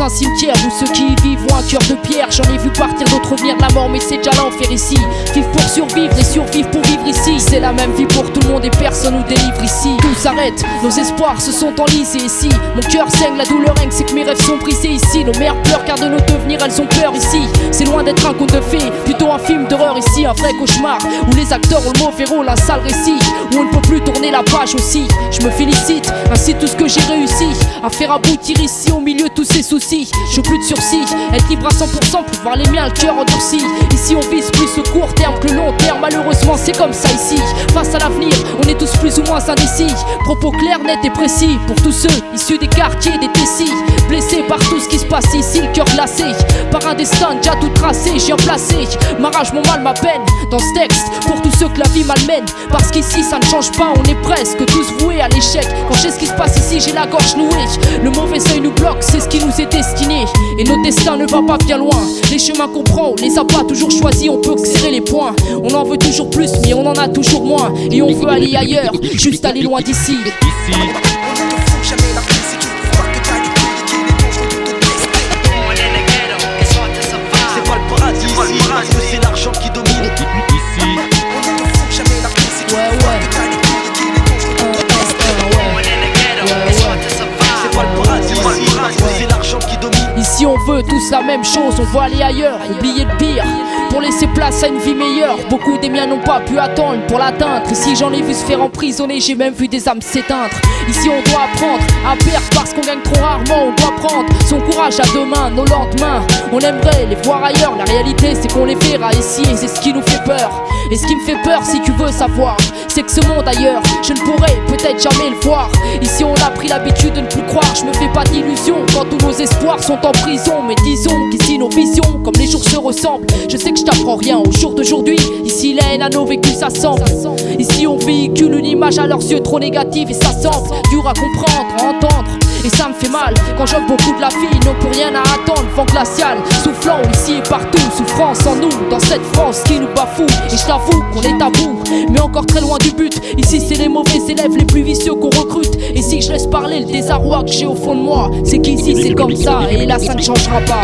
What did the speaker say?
un cimetière où ceux qui y vivent ont un cœur de pierre. J'en ai vu partir d'autres venir de la mort, mais c'est déjà l'enfer ici. Vivre pour survivre et survivre pour vivre ici. C'est la même vie pour tout le monde et personne nous délivre ici. Tout s'arrête, nos espoirs se sont enlisés ici. Mon cœur saigne, la douleur règne, c'est que mes rêves sont brisés ici. Nos mères pleurent car de nos devenirs elles ont peur ici. C'est loin d'être un conte de fées, plutôt un film d'horreur ici. Un vrai cauchemar où les acteurs ont le mauvais rôle, un sale récit où on ne peut plus tourner la page aussi. Je me félicite, ainsi tout ce que j'ai réussi à faire aboutir ici au milieu de tous ces soucis. Je veux plus de sursis, être libre à 100%, plus voir les miens, le cœur endurci. Ici on vise plus le court terme que le long terme. Malheureusement c'est comme ça ici. Face à l'avenir, on est tous plus ou moins indécis. Propos clairs, nets et précis pour tous ceux issus des quartiers, des Tessis. Blessés par tout ce qui se passe ici, le cœur glacé par un destin déjà tout tracé. J'ai en placé ma rage, mon mal, ma peine dans ce texte pour tous ceux que la vie malmène. Parce qu'ici ça ne change pas, on est presque tous voués à l'échec. Quand je sais ce qui se passe ici, j'ai la gorge nouée. Le mauvais œil nous bloque, c'est ce qui nous est destiné. Et notre destin ne va pas bien loin. Les chemins qu'on prend, on les a pas toujours choisis. On peut serrer les poings, on en veut toujours plus, mais on en a toujours moins. Et on veut aller ailleurs, juste aller loin d'ici. Parce que c'est l'argent qui domine ici. C'est pas le paradis ici, parce que c'est l'argent qui domine. Ici on veut tous la même chose, on veut aller ailleurs, oublier le pire pour laisser place à une vie meilleure. Beaucoup des miens n'ont pas pu attendre pour l'atteindre. Ici j'en ai vu se faire emprisonner, j'ai même vu des âmes s'éteindre. Ici on doit apprendre à perdre parce qu'on gagne trop rarement. On doit prendre son courage à deux mains, nos lendemains. On aimerait les voir ailleurs, la réalité c'est qu'on les verra ici. Et c'est ce qui nous fait peur. Et ce qui me fait peur si tu veux savoir, c'est que ce monde ailleurs, je ne pourrai peut-être jamais le voir. Ici on a pris l'habitude de ne plus croire, je me fais pas d'illusions quand tous nos espoirs sont en prison. Mais disons qu'ici nos visions, comme les jours se ressemblent. Je sais que je t'apprends rien au jour d'aujourd'hui. Ici la haine à nos vécus s'assemble. Ici on véhicule une image à leurs yeux trop négative. Et ça semble dur à comprendre, à entendre. Et ça me fait mal quand j'offre beaucoup de la vie. Ils n'ont plus rien à attendre, vent glacial soufflant ici et partout. Souffrance en nous, dans cette France qui nous bafoue. Et je t'avoue qu'on est à bout, mais encore très loin du but. Ici c'est les mauvais élèves, les plus vicieux qu'on recrute. Et si je laisse parler le désarroi que j'ai au fond de moi, c'est qu'ici c'est comme ça, et là ça ne changera pas.